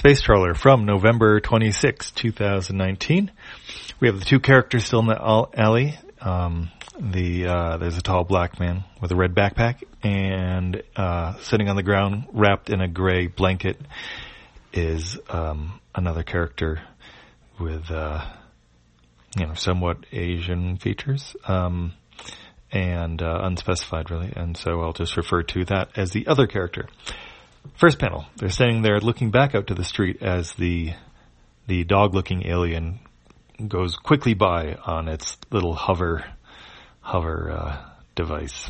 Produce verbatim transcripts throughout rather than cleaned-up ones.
Space Trawler from November twenty-sixth, twenty nineteen. We have the two characters still in the alley. Um, the uh, there's a tall black man with a red backpack, and uh, sitting on the ground, wrapped in a gray blanket, is um, another character with uh, you know somewhat Asian features, um, and uh, unspecified really. And so I'll just refer to that as the other character. First panel, they're standing there looking back out to the street as the the dog-looking alien goes quickly by on its little hover hover uh, device.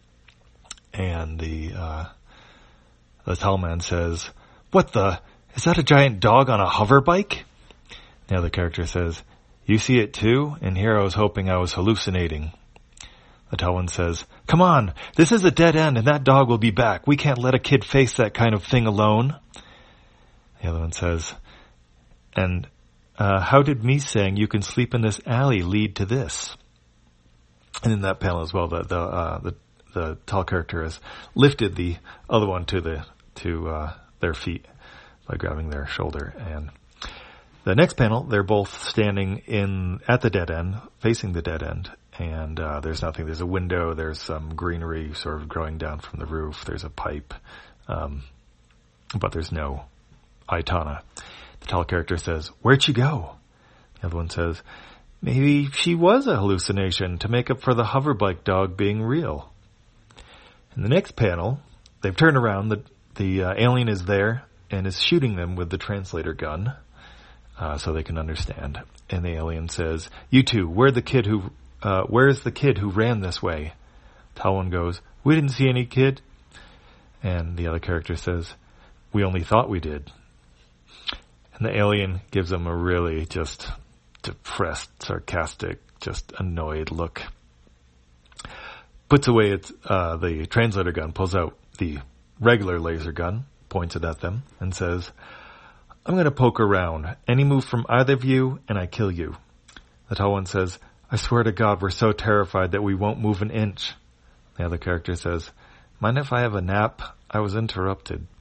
And the uh, the tall man says, "What the? Is that a giant dog on a hover bike?" The other character says, "You see it too? And here I was hoping I was hallucinating." The tall one says, "Come on, this is a dead end and that dog will be back. We can't let a kid face that kind of thing alone." The other one says, "And uh, how did me saying you can sleep in this alley lead to this?" And in that panel as well, the the uh, the, the tall character has lifted the other one to the to uh, their feet by grabbing their shoulder. And the next panel, they're both standing in at the dead end, facing the dead end. And uh, there's nothing. There's a window. There's some greenery sort of growing down from the roof. There's a pipe. Um, but there's no Aitana. The tall character says, "Where'd she go?" The other one says, "Maybe she was a hallucination to make up for the hoverbike dog being real." In the next panel, they've turned around. The, the uh, alien is there and is shooting them with the translator gun uh, so they can understand. And the alien says, "You two, where's the kid who... Uh, where's the kid who ran this way?" Tall one goes, "We didn't see any kid." And the other character says, "We only thought we did." And the alien gives them a really just depressed, sarcastic, just annoyed look. Puts away its, uh, the translator gun, pulls out the regular laser gun, points it at them, and says, "I'm going to poke around. Any move from either of you, and I kill you." The tall one says, "I swear to God, we're so terrified that we won't move an inch." The other character says, "Mind if I have a nap? I was interrupted."